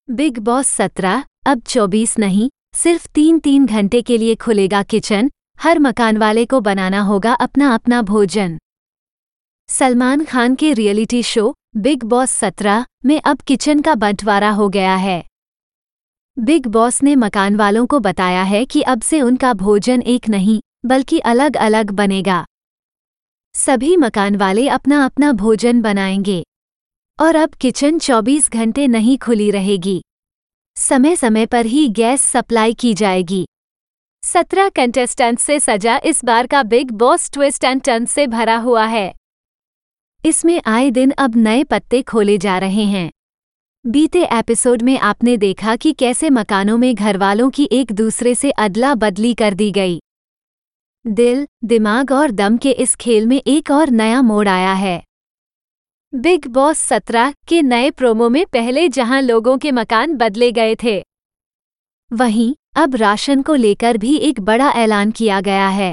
Big boss 17 अब 24 नहीं, सिर्फ 3-3 घंटे के लिए खुलेगा किचन। हर मकान वाले को बनाना होगा अपना अपना भोजन। सलमान खान के रियलिटी शो बिग बॉस 17 में अब किचन का बंटवारा हो गया है। बिग बॉस ने मकान वालों को बताया है कि अब से उनका भोजन एक नहीं बल्कि अलग अलग बनेगा। सभी मकान वाले अपना अपना भोजन बनाएंगे और अब किचन 24 घंटे नहीं खुली रहेगी। समय समय पर ही गैस सप्लाई की जाएगी। 17 कंटेस्टेंट से सजा इस बार का Bigg Boss twist and turn से भरा हुआ है। इसमें आए दिन अब नए पत्ते खोले जा रहे हैं। बीते एपिसोड में आपने देखा कि कैसे मकानों में घरवालों की एक दूसरे से अदला बदली कर दी गई। दिल, दिमाग और दम के इस खेल में एक और नया मोड़ आया है। बिग बॉस 17 के नए प्रोमो में पहले जहां लोगों के मकान बदले गए थे, वहीं अब राशन को लेकर भी एक बड़ा ऐलान किया गया है।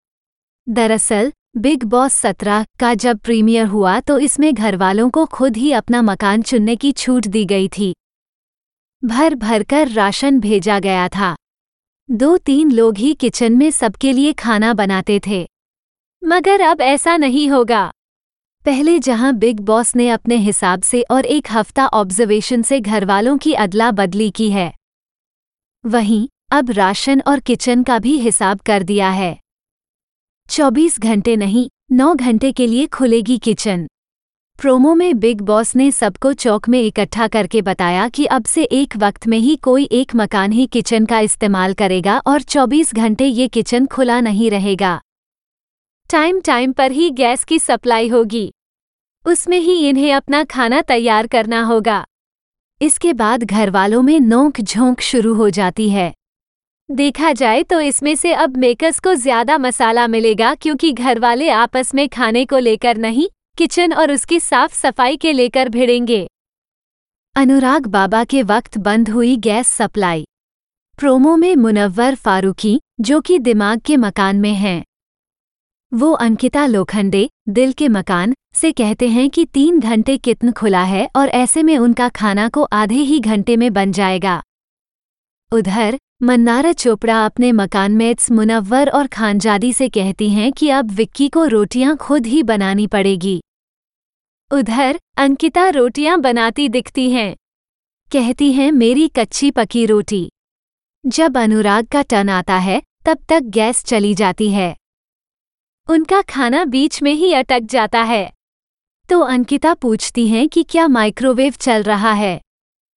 दरअसल बिग बॉस 17 का जब प्रीमियर हुआ तो इसमें घरवालों को खुद ही अपना मकान चुनने की छूट दी गई थी। भर भर कर राशन भेजा गया था। 2-3 लोग ही किचन में सबके लिए खाना बनाते थे, मगर अब ऐसा नहीं होगा। पहले जहां बिग बॉस ने अपने हिसाब से और एक हफ्ता ऑब्जर्वेशन से घरवालों की अदला बदली की है, वहीं अब राशन और किचन का भी हिसाब कर दिया है। 24 घंटे नहीं, 9 घंटे के लिए खुलेगी किचन। प्रोमो में बिग बॉस ने सबको चौक में इकट्ठा करके बताया कि अब से एक वक्त में ही कोई एक मकान ही किचन का इस्तेमाल करेगा और 24 घंटे ये किचन खुला नहीं रहेगा। टाइम पर ही गैस की सप्लाई होगी, उसमें ही इन्हें अपना खाना तैयार करना होगा। इसके बाद घरवालों में नोक झोंक शुरू हो जाती है। देखा जाए तो इसमें से अब मेकर्स को ज्यादा मसाला मिलेगा, क्योंकि घरवाले आपस में खाने को लेकर नहीं, किचन और उसकी साफ सफाई के लेकर भिड़ेंगे। अनुराग बाबा के वक्त बंद हुई गैस सप्लाई। प्रोमो में मुनव्वर फारूकी, जो कि दिमाग के मकान में हैं, वो अंकिता लोखंडे, दिल के मकान, से कहते हैं कि 3 घंटे किचन खुला है और ऐसे में उनका खाना को आधे ही घंटे में बन जाएगा। उधर मन्नारा चोपड़ा अपने मकान मेट्स मुनव्वर और खानजादी से कहती हैं कि अब विक्की को रोटियां खुद ही बनानी पड़ेगी। उधर अंकिता रोटियां बनाती दिखती हैं, कहती हैं मेरी कच्ची पकी रोटी। जब अनुराग का टर्न आता है तब तक गैस चली जाती है, उनका खाना बीच में ही अटक जाता है। तो अंकिता पूछती हैं कि क्या माइक्रोवेव चल रहा है।